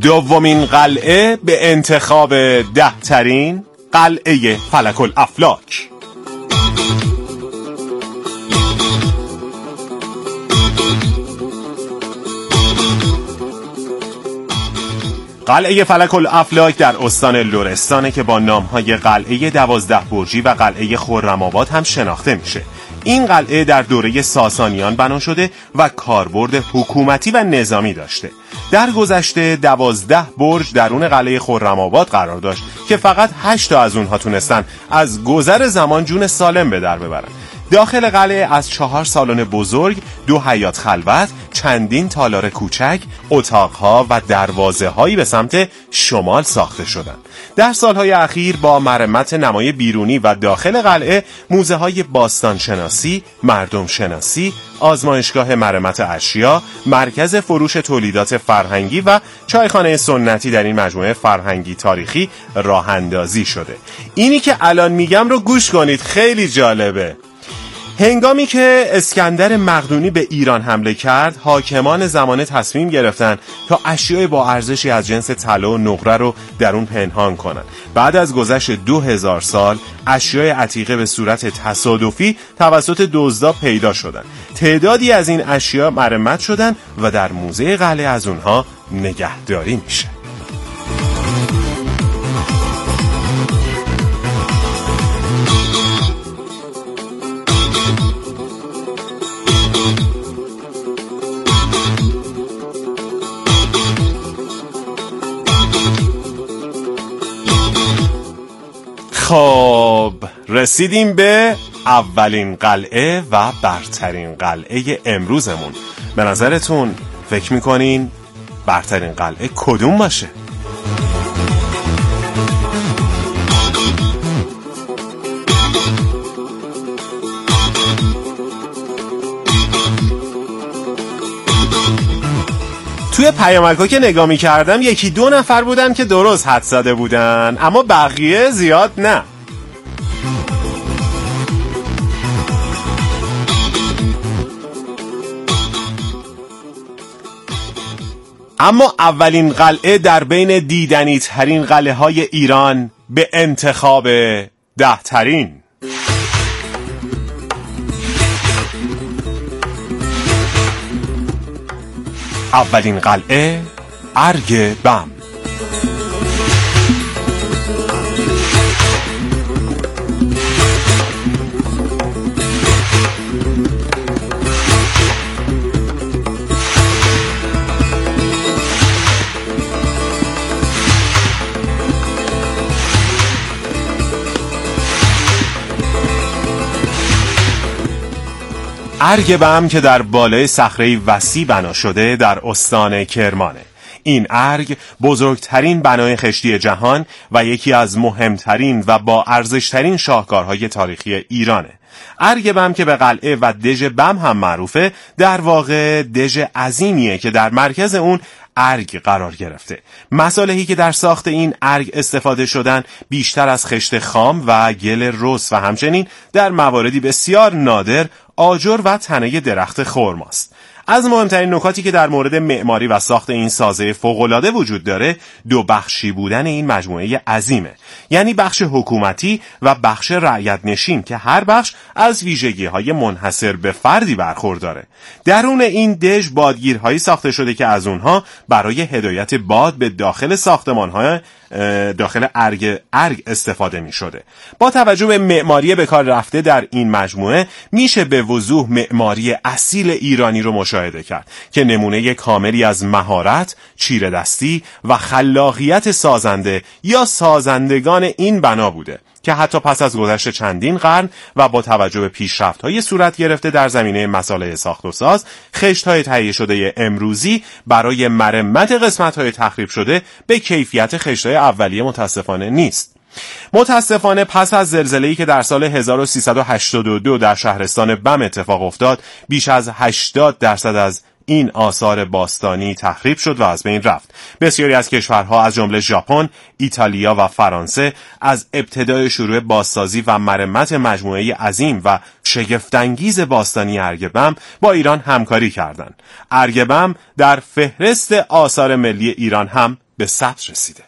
دومین قلعه به انتخاب 10 ترین قلعه فلک الافلاک. قلعه فلک الافلاک در استان لرستانه که با نام‌های قلعه 12 برجی و قلعه خرم‌آباد هم شناخته میشه. این قلعه در دوره ساسانیان بنا شده و کاربرد حکومتی و نظامی داشته. در گذشته 12 برج درون قلعه خرم‌آباد قرار داشت که فقط 8 تا از اونها تونستن از گذر زمان جون سالم به در ببرن. داخل قلعه از 4 سالن بزرگ، 2 حیاط خلوت، چندین تالار کوچک، اتاقها و دروازه هایی به سمت شمال ساخته شدند. در سالهای اخیر با مرمت نمای بیرونی و داخل قلعه، موزه های باستان شناسی، مردم شناسی، آزمایشگاه مرمت اشیا، مرکز فروش تولیدات فرهنگی و چایخانه سنتی در این مجموعه فرهنگی تاریخی راه اندازی شده. اینی که الان میگم رو گوش کنید، خیلی جالبه. هنگامی که اسکندر مقدونی به ایران حمله کرد، حاکمان زمانه تصمیم گرفتن تا اشیاء با ارزشی از جنس طلا و نقره رو در اون پنهان کنن. بعد از گذشت 2000 سال، اشیاء عتیقه به صورت تصادفی توسط دزدا پیدا شدن. تعدادی از این اشیاء مرمت شدن و در موزه قلعه از اونها نگهداری میشه. خب رسیدیم به اولین قلعه و برترین قلعه امروزمون. به نظرتون فکر میکنین برترین قلعه کدوم باشه؟ توی پیامک‌ها که نگاه می‌کردم 1-2 نفر بودن که درست حدس زده بودن، اما بقیه زیاد نه. اما اولین قلعه در بین دیدنی ترین قلعه های ایران به انتخاب 10 ترین. اولین قلعه ارگ بم. ارگ بم که در بالای صخره وسیع بنا شده در استان کرمانه. این ارگ بزرگترین بنای خشتی جهان و یکی از مهمترین و با ارزشترین شاهکارهای تاریخی ایرانه. ارگ بم که به قلعه و دژ بم هم معروفه، در واقع دژ عظیمیه که در مرکز اون ارگ قرار گرفته. مصالحی که در ساخت این ارگ استفاده شدن بیشتر از خشت خام و گل رس و همچنین در مواردی بسیار نادر آجر و تنه درخت خرماست. از مهمترین نکاتی که در مورد معماری و ساخت این سازه فوق‌العاده وجود داره، 2 بخشی بودن این مجموعه عظیمه، یعنی بخش حکومتی و بخش رعیت نشین که هر بخش از ویژگی‌های منحصر به فردی برخورداره. درون این دژ بادگیرهایی ساخته شده که از اونها برای هدایت باد به داخل ساختمان‌های داخل ارگ استفاده می شده. با توجه به معماری به کار رفته در این مجموعه میشه به وضوح معماری اصیل ایرانی رو مشاهده کرد که نمونه کاملی از مهارت، چیره‌دستی و خلاقیت سازنده یا سازندگان این بنا بوده که حتی پس از گذشت چندین قرن و با توجه به پیشرفت‌های صورت گرفته در زمینه مصالح ساخت و ساز، خشت‌های تهیه شده امروزی برای مرمت قسمت‌های تخریب شده به کیفیت خشت‌های اولیه متاسفانه نیست. متاسفانه پس از زلزله‌ای که در سال 1382 در شهرستان بم اتفاق افتاد، بیش از 80% از این آثار باستانی تخریب شد و از بین رفت. بسیاری از کشورها از جمله ژاپن، ایتالیا و فرانسه از ابتدای شروع بازسازی و مرمت مجموعه عظیم و شگفت‌انگیز باستانی ارگ بم با ایران همکاری کردند. ارگ بم در فهرست آثار ملی ایران هم به ثبت رسیده.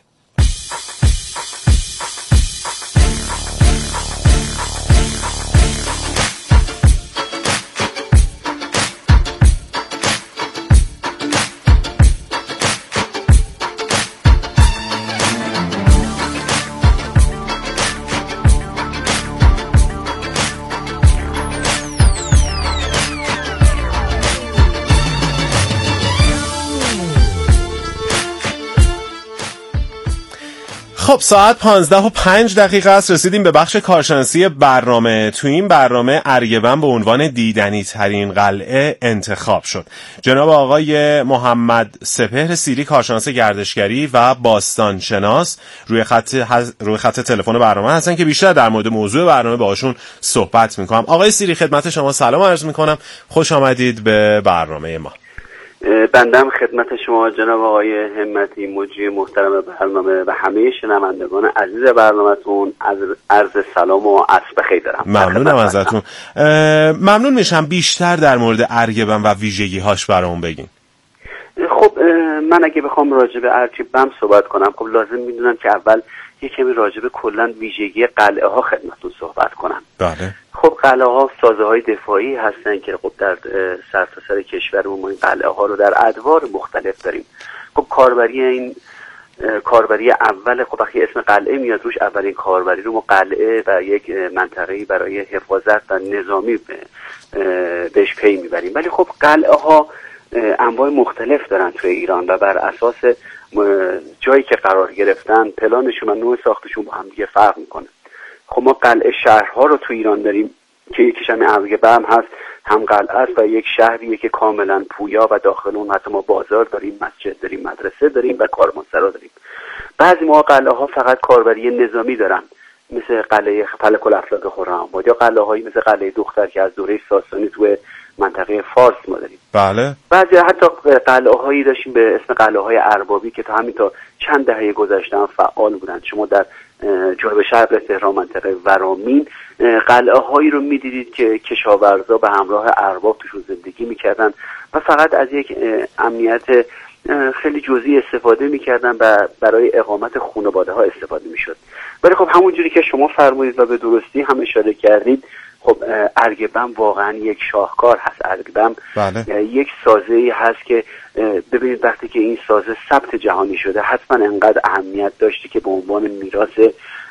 خب ساعت 15:05 است. رسیدیم به بخش کارشناسی برنامه. تو این برنامه ارگبن به عنوان دیدنی ترین قلعه انتخاب شد. جناب آقای محمد سپهر سیری، کارشناس گردشگری و باستانشناس، روی خط تلفن برنامه هستن که بیشتر در مورد موضوع برنامه باهاشون صحبت میکنم. آقای سیری، خدمت شما سلام عرض میکنم. خوش آمدید به برنامه ما. بندم خدمت شما جناب آقای همتی، مجری محترم برنامه و همه شنوندگان عزیز برنامه‌تون عرض سلام و عصر بخیر دارم. ممنونم ازتون. ممنون میشم بیشتر در مورد ارگبن و ویژگی‌هاش برامون بگین. خب من اگه بخوام راجع به ارگبن صحبت کنم، خب لازم میدونم که اول یک کمی راجع به کلا ویژگی قلعه ها خدمتتون صحبت کنم. بله. خب قلعه ها سازه های دفاعی هستن که خب در سرتاسر کشورمون ما این قلعه ها رو در ادوار مختلف داریم. خب کاربری اول، خب وقتی اسم قلعه میاد روش اولین کاربری رو ما قلعه و یک منطقه‌ای برای حفاظت و نظامی بهش پی میبریم. ولی خب قلعه ها انواع مختلف دارن توی ایران و بر اساس جایی که قرار گرفتن پلانشون و نوع ساختشون با هم دیگه فرق میکنه. خب ما قلعه شهرها رو تو ایران داریم که یکیش هم ارگبن هست، هم قلعه است و یک شهریه که کاملا پویا و داخل اون حتی ما بازار داریم، مسجد داریم، مدرسه داریم و کاروانسرا داریم. بعضی ما قلعه ها فقط کاربری نظامی دارن، مثل قلعه فلک الافلاک خرم‌آباد یا قلعه هایی مثل قلعه دختر که از دوره ساسانی تو منطقه فارس ما داریم. بله. بعضی حتی قلعه هایی داشتیم به اسم قلعه های اربابی که تا همین تا چند دهه گذشته هم فعال بودند. شما در جنوب شرق تهران منطقه ورامین قلعه هایی رو میدیدید که کشاورزا به همراه ارباب توشون زندگی میکردن و فقط از یک امنیت خیلی جزئی استفاده میکردن و برای اقامت خانواده ها استفاده میشد. ولی خب همونجوری که شما فرمودید و به درستی هم اشاره کردید، خب ارگبن واقعا یک شاهکار هست. ارگبن بله. یک سازه‌ای هست که ببینید وقتی که این سازه ثبت جهانی شده حتما انقدر اهمیت داشته که به عنوان میراث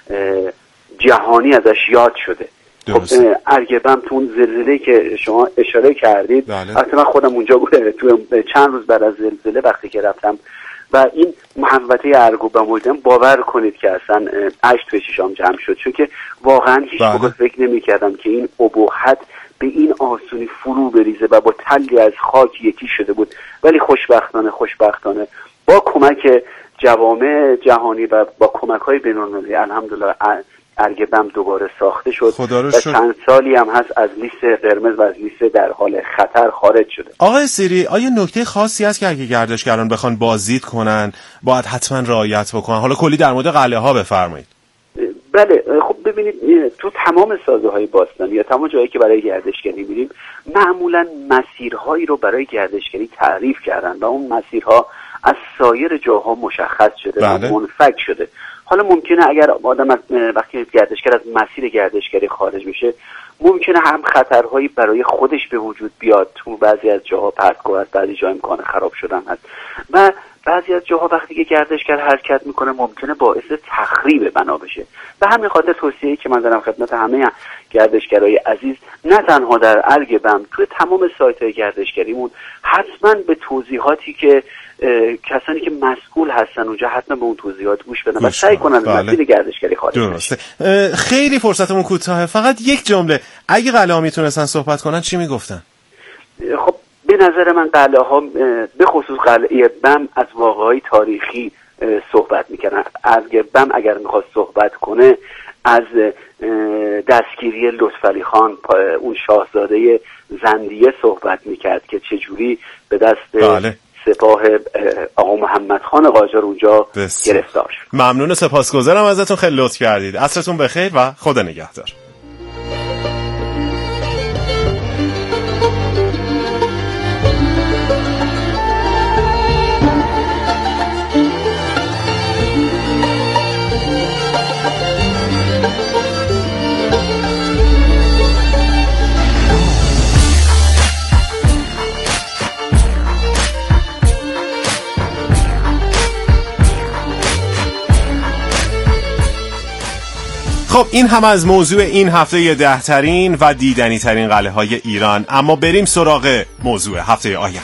جهانی ازش یاد شده. خب ارگبن تو اون زلزله که شما اشاره کردید، البته من خودم اونجا بودم تو چند روز بعد از زلزله وقتی که رفتم و این محوطه ارگبن بودم، باور کنید که اصلا اشک به چشام جمع شد، چون که واقعا هیچ موقع فکر نمی‌کردم که این ابهت به این آسونی فرو بریزه و با تلی از خاک یکی شده بود. ولی خوشبختانه با کمک جوامع جهانی و با کمک‌های بین‌المللی الحمدلله ارگبن دوباره ساخته شد و چند سالی هم هست از لیست قرمز و از لیست در حال خطر خارج شده. آقای سیری، آیا نکته خاصی هست که اگه گردشگران بخوان بازدید کنن باید حتما رعایت بکنن؟ حالا کلی در مورد قلعه ها بفرمایید. بله، خب ببینید تو تمام سازه های باستانی یا تمام جایی که برای گردشگری میریم معمولا مسیرهایی رو برای گردشگری تعریف کردن و اون مسیرها از سایر جاها مشخص شده و منفک شده. حالا ممکنه اگر آدم وقتی گردشگر از مسیر گردشگری خارج میشه ممکنه هم خطرهایی برای خودش به وجود بیاد. تو بعضی از جاها پرتگاه هست، بعضی جاها امکان خراب شدن هست و بعضی از جاها وقتی که گردشگر حرکت میکنه ممکنه باعث تخریب بنا بشه. به همین خاطر توصیه‌ای که من دارم خدمت همه گردشگرای عزیز، نه تنها در ارگبن، توی تمام سایت‌های گردشگریمون حتما به توضیحاتی که کسانی که مسئول هستن اونجا حتما به اون توضیحات گوش بدن و سعی کنن از مسیر گردشگری خارج نشن. خیلی فرصتمون کوتاهه، فقط یک جمله اگه قلعه‌ها میتونستن صحبت کنن چی میگفتن؟ خب به نظر من قلعه ها به خصوص قلعه بم از واقعی تاریخی صحبت میکنن. ارگبن اگر میخواست صحبت کنه از دستگیری لطفعلی خان، اون شاهزاده زندیه صحبت میکرد که چجوری به دست سپاه آقا محمد خان قاجار اونجا گرفتار شد. ممنون، سپاسگزارم ازتون، خیلی لطف کردید. عصرتون بخیر و خدا نگهدار. خب این هم از موضوع این هفته 10 ترین و دیدنی ترین قلعه های ایران. اما بریم سراغ موضوع هفته آینده.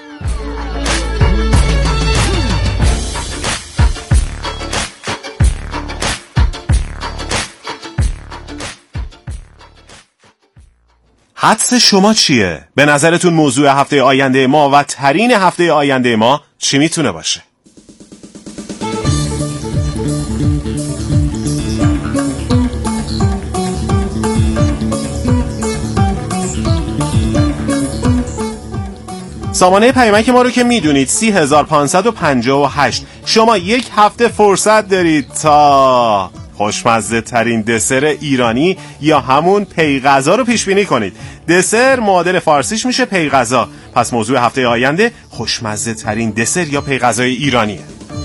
حدس شما چیه؟ به نظرتون موضوع هفته آینده ما و ترین هفته آینده ما چی میتونه باشه؟ سامانه پیامک ما رو که میدونید 30558. شما یک هفته فرصت دارید تا خوشمزه ترین دسر ایرانی یا همون پیغذا رو پیش بینی کنید. دسر معادل فارسیش میشه پیغذا. پس موضوع هفته آینده خوشمزه ترین دسر یا پیغذای ایرانیه.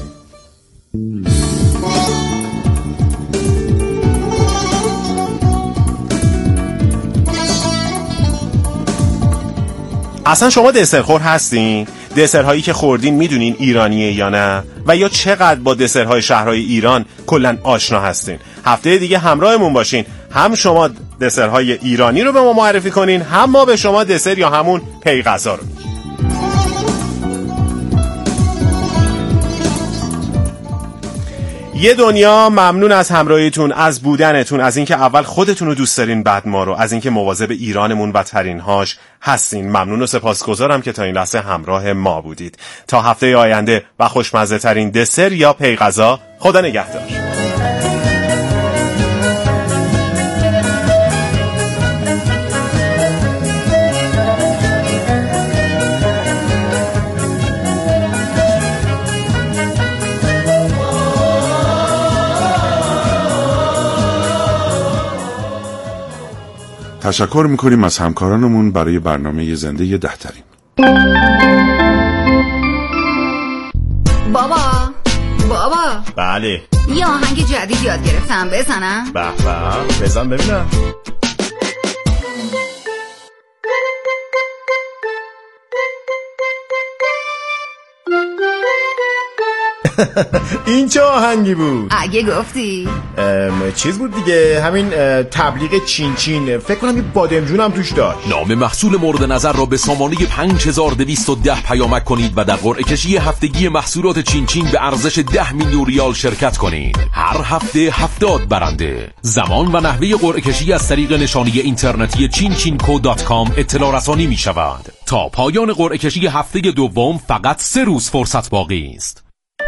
اصلا شما دسرخور هستین؟ دسرهایی که خوردین میدونین ایرانیه یا نه؟ و یا چقدر با دسرهای شهرهای ایران کلن آشنا هستین؟ هفته دیگه همراهمون باشین، هم شما دسرهای ایرانی رو به ما معرفی کنین، هم ما به شما دسر یا همون پیغذا رو. یه دنیا ممنون از همراهیتون، از بودنتون، از اینکه اول خودتون رو دوست دارین بعد ما رو، از اینکه مواظب ایرانمون و ترینهاش هستین. ممنون و سپاسگزارم که تا این لحظه همراه ما بودید. تا هفته آینده و خوشمزه ترین دسر یا پیغذا، خدا نگهدار. تشکر میکنیم از همکارانمون برای برنامه زنده 10 ترین. بابا بله یه آهنگ جدید یاد گرفتم، بزنم؟ به بزن ببینم. این چه آهنگی بود؟ اگه گفتی چیز بود دیگه، همین تبلیغ چین چین، فکر کنم یه بادمجون هم توش داشت. نام محصول مورد نظر را به سامانه 5210 پیامک کنید و در قرعه کشی هفتگی محصولات چین چین به ارزش 10 میلیون ریال شرکت کنید. هر هفته 70 برنده. زمان و نحوه قرعه کشی از طریق نشانی اینترنتی chinchinco.com اطلاع رسانی می شود. تا پایان قرعه کشی هفته دوم فقط 3 روز فرصت باقی است.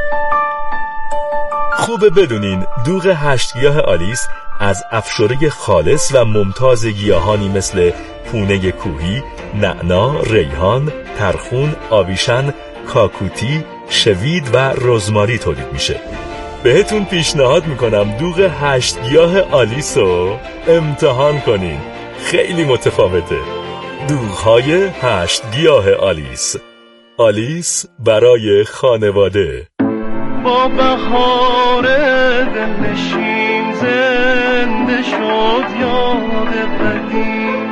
خوبه بدونین دوغ 8 گیاه آلیس از افشاره خالص و ممتاز گیاهانی مثل پونه کوهی، نعنا، ریحان، ترخون، آویشن، کاکوتی، شوید و رزماری تولید میشه. بهتون پیشنهاد میکنم دوغ 8 گیاه آلیس رو امتحان کنین، خیلی متفاوته. دوغ‌های 8 گیاه آلیس، آلیس برای خانواده. با بهار دلنشین زنده شد یاد قدیم،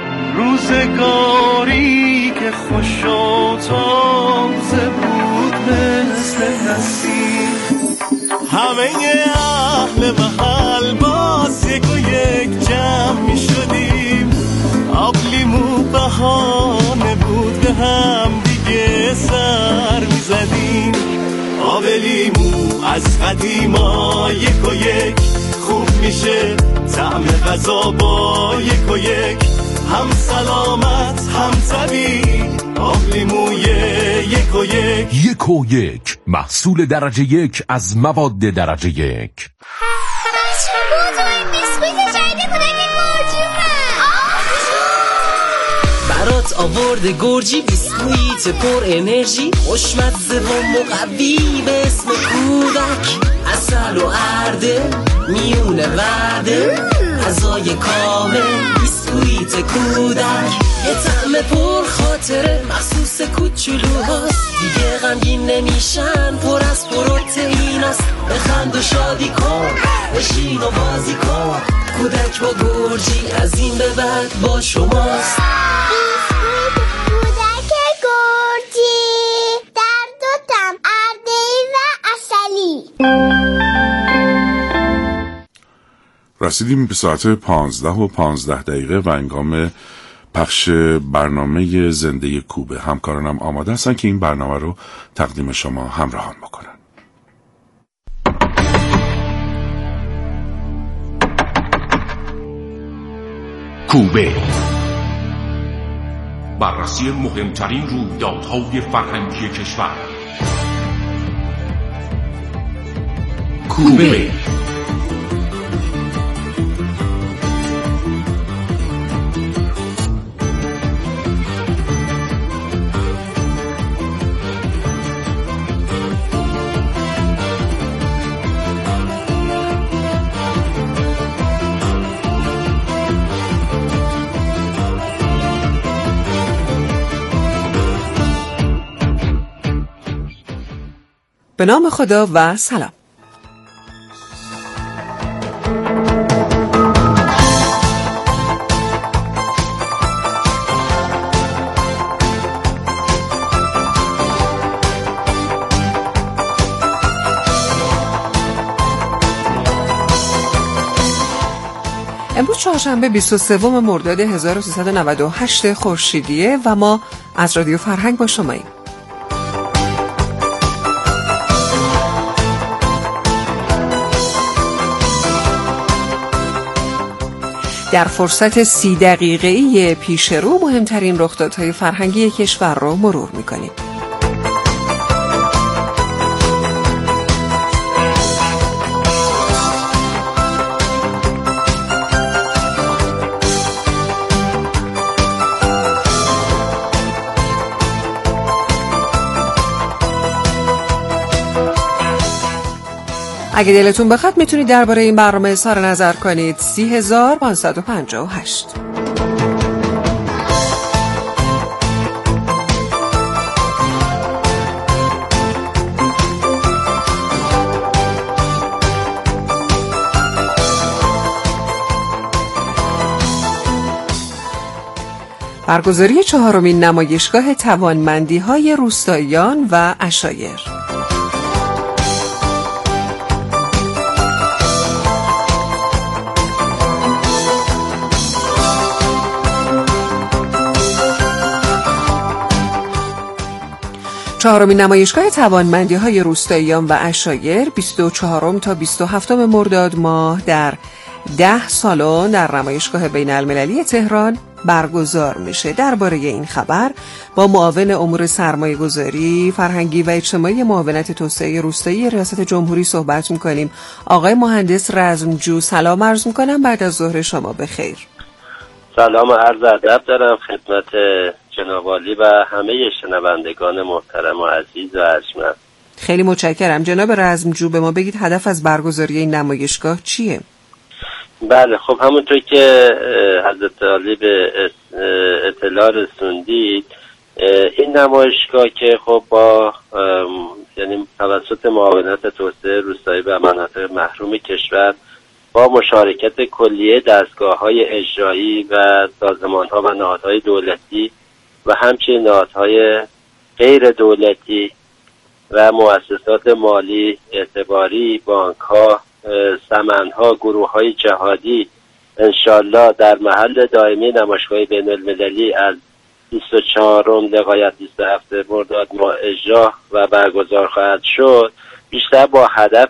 روزگاری که خوش و تازه بود مثل نسیم. همه اهل محل باز یک و یک جمع می شدیم، آبلیمو بهانه بود به هم دیگه سر می زدیم. آب لیمو از قدیما یک و یک خوب میشه، طعم غذا با یک و یک هم سلامت هم طبیعی. آب لیموی یک و یک، یک و یک محصول درجه 1 از مواد درجه 1. برات آورده گرجی بیسکویت پر انرژی، خوشمزه و مقوی به اسم کودک، عسل و ارده میونه ورده، غذای کامل بیسکویت کودک، یه طعم پر خاطره مخصوص کوچولوهاست، دیگه غمگین نمیشن، پر از پروتئین است. بخند و شادی کن، بشین و بازی کن، کودک با گرجی از این به بعد با شماست. رسیدیم به ساعت 15:15 و هنگام پخش برنامه زنده کوبه. همکارانم آماده هستن که این برنامه رو تقدیم شما همراهان بکنن. کوبه، بررسی مهمترین رویدادهای فرهنگی کشور. کوبه. به نام خدا و سلام. امروز چهارشنبه 23 مرداد 1398 خورشیدیه و ما از رادیو فرهنگ با شماییم. در فرصت 30 دقیقه‌ای پیش رو مهمترین رخدادهای فرهنگی کشور رو مرور می‌کنیم. اگه دلتون بخواد میتونید درباره این برنامه اظهار نظر کنید. 30558. برگزاری 4مین نمایشگاه توانمندی‌های روستاییان و عشایر. چهارمین نمایشگاه توانمندی‌های روستاییان و عشایر 24 تا 27 مرداد ماه در 10 سالن در نمایشگاه بین‌المللی تهران برگزار میشه. درباره این خبر با معاون امور سرمایه‌گذاری، فرهنگی و اجتماعی معاونت توسعه روستایی ریاست جمهوری صحبت می‌کنیم. آقای مهندس رزمجو، سلام عرض می‌کنم. بعد از ظهر شما بخیر. سلام و عرض ادب دارم خدمت جناب عالی و همه شنوندگان محترم و عزیز و ارجمند. خیلی متشکرم. جناب رزمجو، به ما بگید هدف از برگزاری این نمایشگاه چیه؟ بله، خب همونطور که حضرت عالی به اطلاع رسوندید، این نمایشگاه که خب با یعنی توسط معاونت توسعه روستایی و مناطق محروم کشور با مشارکت کلیه دستگاه‌های اجرایی و سازمان‌ها و نهادهای دولتی و همچنین نهادهای غیر دولتی و مؤسسات مالی، اعتباری، بانک‌ها، سمن‌ها، گروه‌های جهادی انشالله در محل دائمی نمایشگاه بین‌المللی از 24 لغایت 27 مرداد ماه اجرا و برگزار خواهد شد، بیشتر با هدف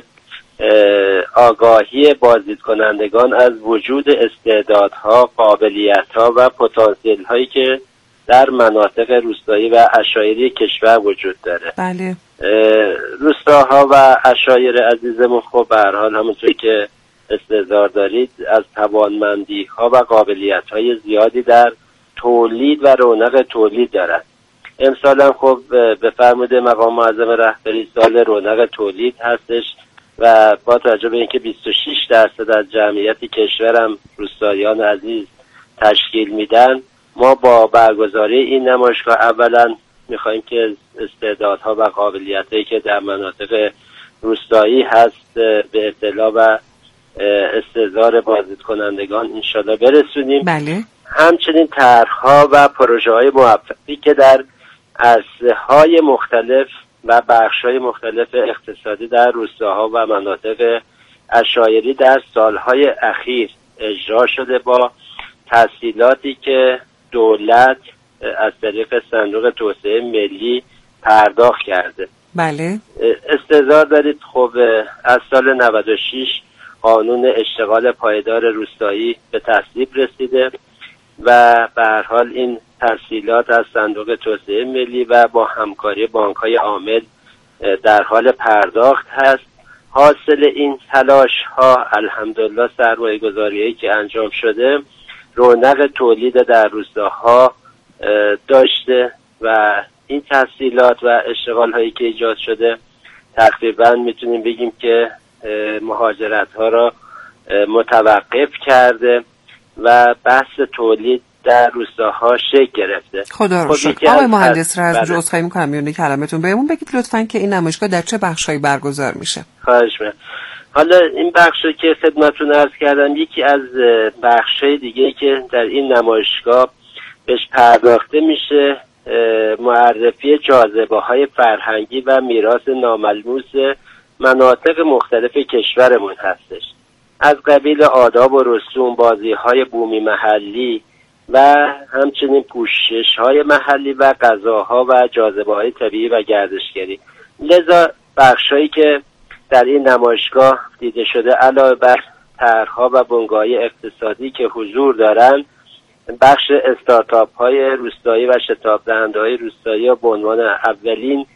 آگاهی بازدید کنندگان از وجود استعدادها، قابلیت‌ها و پتانسیل‌هایی که در مناطق روستایی و عشایری کشور وجود داره. بله. روستاها و عشایر عزیزمون خب به هر حال همونطوری که استحضار دارید از توانمندی‌ها و قابلیت‌های زیادی در تولید و رونق تولید دارند. امسال هم خب به فرمود مقام معظم رهبری سال رونق تولید هستش و با توجه به اینکه 26% از جمعیت کشورم روستاییان عزیز تشکیل میدن، ما با برگزاری این نمایشگاه اولا میخوایم که استعدادها و قابلیتایی که در مناطق روستایی هست به اطلاع و استحضار بازدید کنندگان انشالله برسونیم. بله. همچنین طرح‌ها و پروژه‌های موفقی که در عرصه‌های مختلف و بخش‌های مختلف اقتصادی در روستاها و مناطق عشایری در سالهای اخیر اجرا شده با تسهیلاتی که دولت از طریق صندوق توسعه ملی پرداخت کرده. بله. استحضار دارید خب از سال 96 قانون اشتغال پایدار روستایی به تصویب رسیده و به هر حال این تسهیلات از صندوق توسعه ملی و با همکاری بانک‌های عامل در حال پرداخت هست. حاصل این تلاش ها الحمدلله سرمایه‌گذاری‌هایی که انجام شده رونق تولید در روستاها داشته و این تسهیلات و اشتغال هایی که ایجاد شده تقریبا میتونیم بگیم که مهاجرت ها را متوقف کرده و بحث تولید در روستاها شکل گرفته. خدا رو شکر. آقای مهندس رزم عذرخواهی می‌کنم میونه کلمتون، بهمون بگید لطفاً که این نمایشگاه در چه بخش‌هایی برگزار میشه؟ خواهش می‌کنم. حالا این بخشی که خدمتتون عرض کردم یکی از بخش‌های دیگه‌ای که در این نمایشگاه بهش پرداخته میشه معرفی جاذبه‌های فرهنگی و میراث ناملموس مناطق مختلف کشورمون هستش، از قبیل آداب و رسوم، بازی‌های بومی محلی و همچنین پوشش‌های محلی و غذاها و جاذبه‌های طبیعی و گردشگری. لذا بخشایی که در این نمایشگاه دیده شده علاوه بر طرح‌ها و بنگاه‌های اقتصادی که حضور دارند، بخش استارتاپ‌های روستایی و شتاب دهنده‌های روستایی به عنوان اولین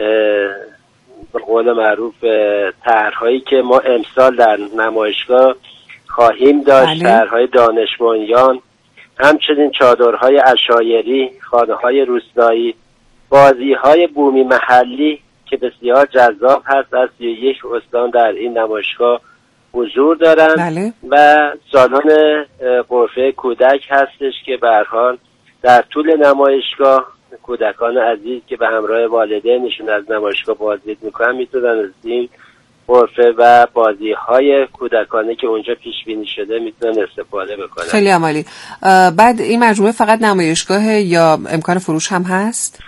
به قول معروف طرح‌هایی که ما امسال در نمایشگاه خواهیم داشت، طرح‌های دانش بنیان، همچنین چادرهای عشایری، خانه‌های روستایی، بازی‌های بومی محلی که بسیار جذاب هست از 31 استان در این نمایشگاه حضور دارند و سالن غرفه کودک هستش که به هر حال در طول نمایشگاه کودکان عزیز که به همراه والدینشون از نمایشگاه بازدید میکنن میتونن از این غرفه و بازی‌های کودکانه که اونجا پیش بینی شده میتونن استفاده بکنن. خیلی عالی. بعد این مجموعه فقط نمایشگاه یا امکان فروش هم هست؟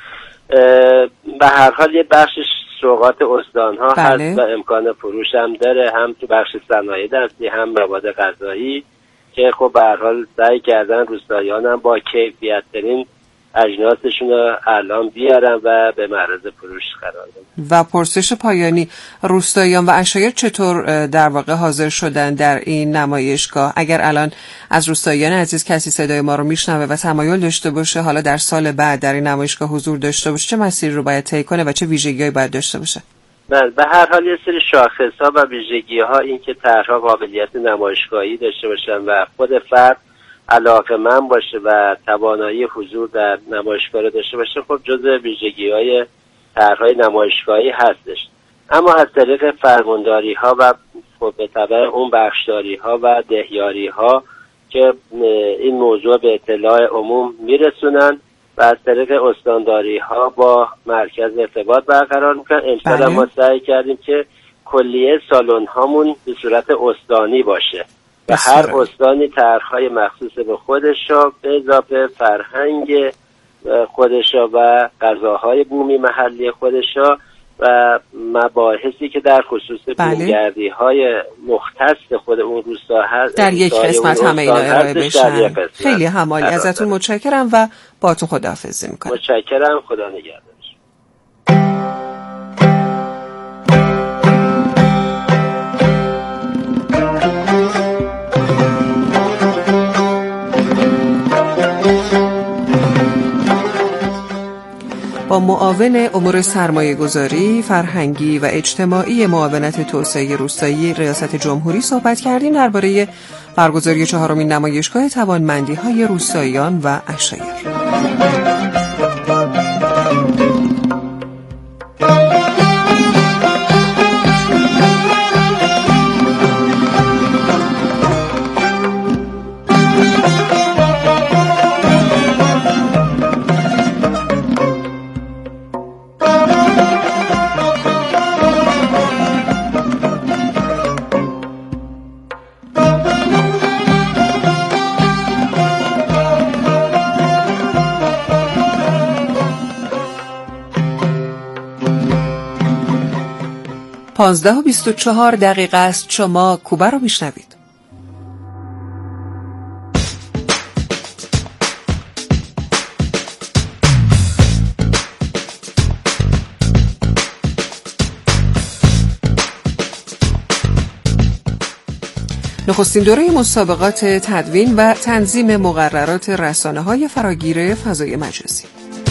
به هر حال یه بخشش سوغات استان‌ها هست و امکان فروش هم داره، هم تو بخش صنایع دستی هم مواد غذایی که خب به هر حال سعی کردن روستاییان هم با کیفیت ترین اجناسشون رو الان بیارن و به معرض فروش قرار بدن. و پرسش پایانی، روستاییان و عشایر چطور در واقع حاضر شدن در این نمایشگاه؟ اگر الان از روستاییان عزیز کسی صدای ما رو میشنوه و تمایل داشته باشه حالا در سال بعد در این نمایشگاه حضور داشته باشه، چه مسیری رو باید طی کنه و چه ویژگی‌هایی باید داشته باشه؟ بله، به هر حال یه سری شاخص‌ها و ویژگی‌ها این که طرح‌ها قابلیت نمایشگاهی داشته باشن و خود فرد علاقه‌مند باشه و توانایی حضور در نمایشگاه رو داشته باشه، خب جزء ویژگی‌های طرح‌های نمایشگاهی هستش. اما از طریق فرمانداری‌ها و خب به تبع اون بخشداری‌ها و دهیاری‌ها که این موضوع به اطلاع عموم میرسونن و از طریق استانداری‌ها با مرکز ارتباط برقرار میکنن. امسال ما سعی کردیم که کلیه سالن‌هامون به صورت استانی باشه و هر استانی طرح‌های مخصوص به خودش را به اضافه فرهنگ خودش را و غذاهای بومی محلی خودش را و مباحثی که در خصوص بومگردی‌های مختص خود اون روستا هست در یک قسمت همه اینا ارائه بشن. خیلی همالی، ازتون متشکرم و باهاتون خداحافظی میکنم. متشکرم، خدا نگهدار. با معاون امور سرمایه‌گذاری، فرهنگی و اجتماعی معاونت توسعه روستایی ریاست جمهوری صحبت کردیم درباره برگزاری 4مین نمایشگاه توانمندی‌های روستاییان و عشایر. 15:24 است. شما کوبه رو میشنوید. نخستین دوره مسابقات تدوین و تنظیم مقررات رسانه‌های فراگیر فضای مجازی.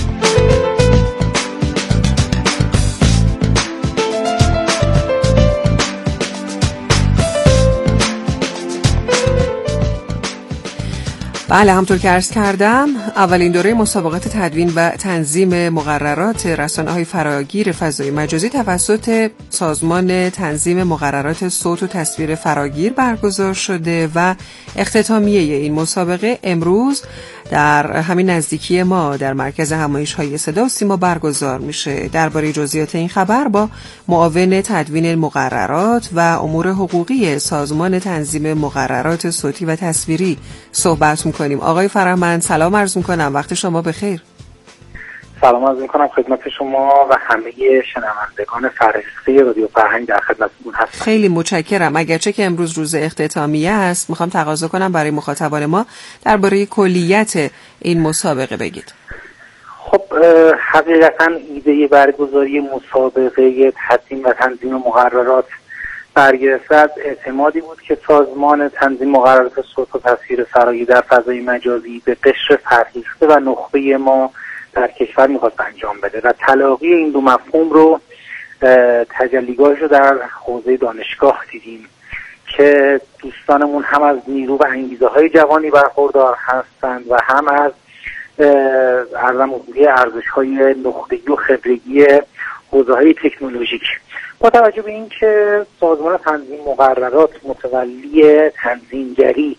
بله، همطور که عرض کردم اولین دوره مسابقات تدوین و تنظیم مقررات رسانه‌های فراگیر فضای مجازی توسط سازمان تنظیم مقررات صوت و تصویر فراگیر برگزار شده و اختتامیه این مسابقه امروز در همین نزدیکی ما در مرکز همایش‌های صدا و سیما برگزار میشه. درباره جزئیات این خبر با معاون تدوین مقررات و امور حقوقی سازمان تنظیم مقررات صوتی و تصویری صحبت می‌کنیم. آقای فرهمند سلام عرض می‌کنم، وقت شما بخیر. سلام عرض می‌کنم خدمت شما و همه شنوندگان فرهنگی رادیو فرهنگ در خدمتتون هستم. خیلی متشکرم. اگرچه که امروز روز اختتامیه است، می‌خوام تقاضا کنم برای مخاطبان ما درباره کلیت این مسابقه بگید. خب حقیقتاً ایده برگزاری مسابقه تدوین و تنظیم مقررات برگرفته از اعتمادی بود که سازمان تنظیم مقررات صوت و تصویر فراگیر در فضای مجازی به قشر فرهیخته و نخبه ما در کشور میخواست انجام بده و تلاقی این دو مفهوم رو تجلیگاهش رو در حوزه دانشگاه دیدیم که دوستانمون هم از نیرو و انگیزه های جوانی برخوردار هستند و هم از ارزش های نخبگی و خبرگی حوزه های تکنولوژیک. با توجه به این که سازمان تنظیم مقررات متولی تنظیمگری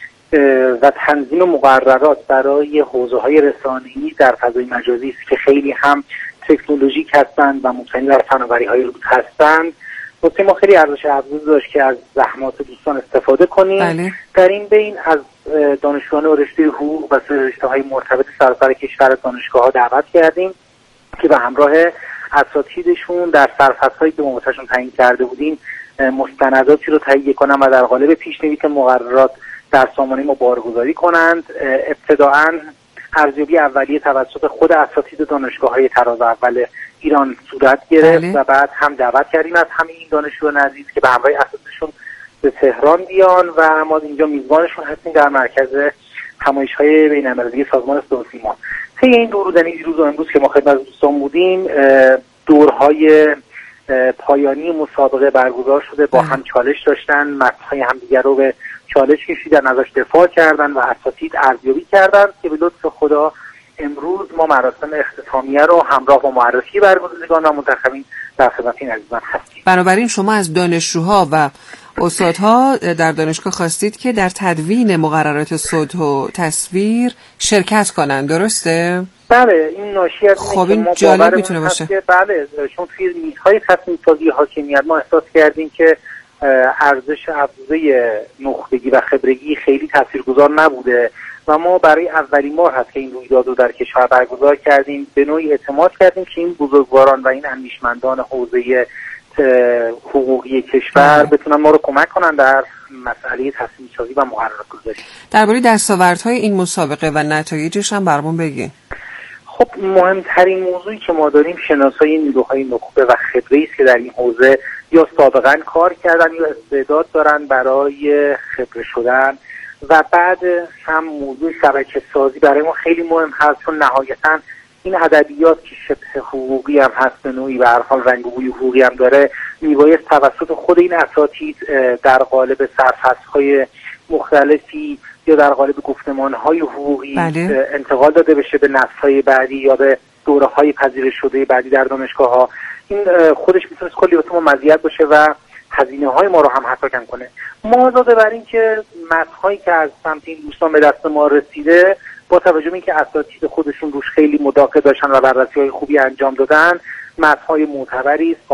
و تنظیم مقررات برای حوزه‌های رسانه‌ای در فضای مجازی است که خیلی هم تکنولوژیک هستند و مبتنی بر فناوری‌های روز هستند، واسه ما خیلی ارزش افزوده داشت که از زحمات دوستان استفاده کنیم. بله. در این بین از دانشجویان رشته حقوق و رشته‌های مرتبط سراسر کشور دانشگاه‌ها دعوت کردیم که به همراه اساتیدشون در سرفصل‌هایی که موقعشون تعیین کرده بودیم مستنداتی رو تهیه کنن و در قالب پیشنویس مقررات در سامانه ما بارگذاری کنند. ابتداعاً ارزیابی اولیه توسط خود اساتید دانشگاه‌های طراز اول ایران صورت گرفت. بله. و بعد هم دعوت کردیم از همه این دانشجویان عزیز که به همراه اساتیدشون به تهران بیان و ما اینجا میزبانشون هستیم در مرکز همایش‌های بین‌المللی سازمان صدا و سیما. طی این دو روز، یعنی دیروز و امروز که ما خدمت دوستان بودیم، دورهای پایانی مسابقه برگزار شده، با هم چالش داشتن، متن‌های همدیگر رو به چالش کشیدن، ازش دفاع کردن و اساتید ارزیابی کردن که به لطف خدا امروز ما مراسم اختتامیه رو همراه با معرفی برگزیدگان و منتخبین در خدمت این عزیزان هستیم. بنابراین شما از دانشجوها و استادها در دانشگاه خواستید که در تدوین مقررات صوت و تصویر شرکت کنند، درسته؟ بله، این ناشی از خب این جالب میتونه باشه. بله، چون توی میزهای تصمیم سازی حاکمیت ما احساس کردیم که ارزش افزوده نخبگی و خبرگی خیلی تاثیرگذار نبوده و ما برای اولین بار هست که این رویداد رو در کشور برگزار کردیم. به نوعی اعتماد کردیم که این بزرگواران و این اندیشمندان حوزه حقوقی کشور بتونن ما رو کمک کنن در مسئله تصمیم سازی و مقررات گذاری. درباره دستاوردهای این مسابقه و نتایجش هم برامون بگین. خب مهمترین موضوعی که ما داریم شناسایی نیروهای نخبه و خبره است که در این حوزه یا سابقاً کار کردن یا استعداد دارن برای خبره شدن و بعد هم موضوع شبکه سازی برای ما خیلی مهم هست، چون نهایتاً این ادبیات که شبه حقوقی هم هست به نوعی، به هر حال رنگ و بوی حقوقی هم داره، میبایست توسط خود این اساتید در قالب سرفصل‌های مختلفی یا در قالب گفتمان‌های حقوقی انتقال داده بشه به نسل‌های بعدی یا به دوره‌های پذیرش شده بعدی در دانشگاه‌ها. این خودش میتونه کلی واسه ما مزیت باشه و هزینه‌های ما رو هم حتی کم کنه. ما علاوه بر این که متن‌هایی که از سمت این دوستان به دست ما رسیده، با توجه به اینکه اساتید خودشون روش خیلی مداخله داشتن و بررسی‌های خوبی انجام دادن، متن‌های معتبری است.